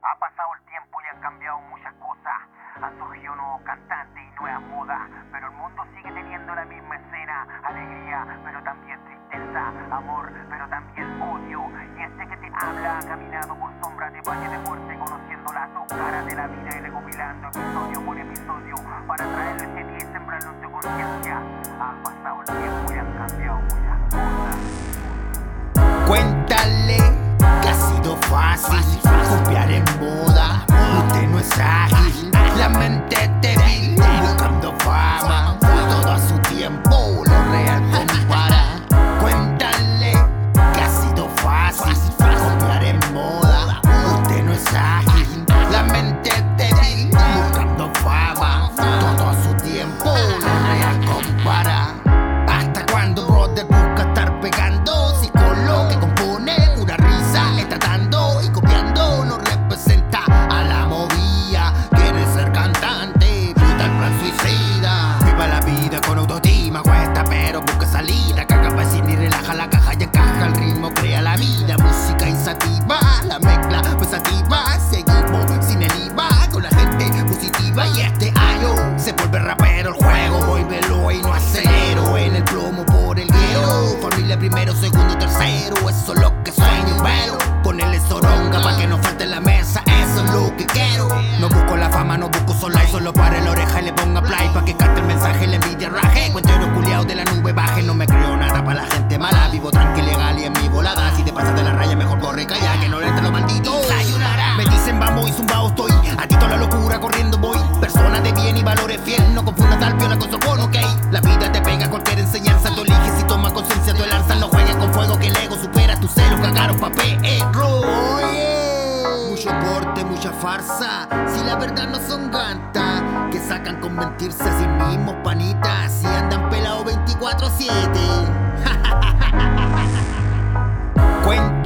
Ha pasado el tiempo y han cambiado muchas cosas. Han surgido nuevos cantantes y nuevas modas, pero el mundo sigue teniendo la misma escena. Alegría, pero también tristeza. Amor, pero también odio. Y este que te habla ha caminado por sombras de valle de muerte, conociendo las dos caras de la vida y recopilando episodio por episodio para traerlo este día y sembrarlo en tu conciencia. Ha pasado el tiempo y han cambiado muchas cosas. Cuéntale que ha sido fácil copiar en moda. Usted no es ágil, la mente es débil, buscando fama, todo a su tiempo, lo real compara. Cuéntale que ha sido fácil copiar en moda. Usted no es ágil, la mente es débil, buscando fama, todo a su tiempo, lo real compara. ¿Hasta cuando brother busca estar pegando? Si con lo que compone pura risa está dando y copiando no representa a la movida. Quiere ser cantante, puta el plan suicida. Viva la vida con autoestima, cuesta pero busca salida. Caga vecina y relaja la caja y encaja el ritmo, crea la vida. Música insativa, la mezcla pesativa. Seguimos sin el IVA, con la gente positiva. Y este año se vuelve rapero el juego. Voy velo y no acelero en el plomo por el guero. Familia primero, segundo, tercero, eso es lo que sueño y veo. Ponerle soronga pa' que no falte en la mesa, eso es lo que quiero. No busco la fama, no busco sola y solo para la oreja y le ponga play pa' que cante el mensaje, la envidia raje. Cuentero culiao de la nube baje, no me creo nada pa' la gente mala. Vivo tranquilo, legal y en mi volada. Si te pasas de la raya, mejor corre calla, que no le entre lo maldito. Me dicen vamos y zumbao estoy, a ti toda la locura corriendo voy. Persona de bien y valores fiel, no confundas tal piola con sopor, ok. La vida te pega cualquier enseñanza, tú eliges y toma conciencia, tú lanzas. No juegues con fuego que el ego supera tus celos, cagaron pa' perro. Oye, mucho porte, mucha farsa, si la verdad no son gantas, que sacan con mentirse a sí mismos, panitas, si andan pelados 24/7. Cuenta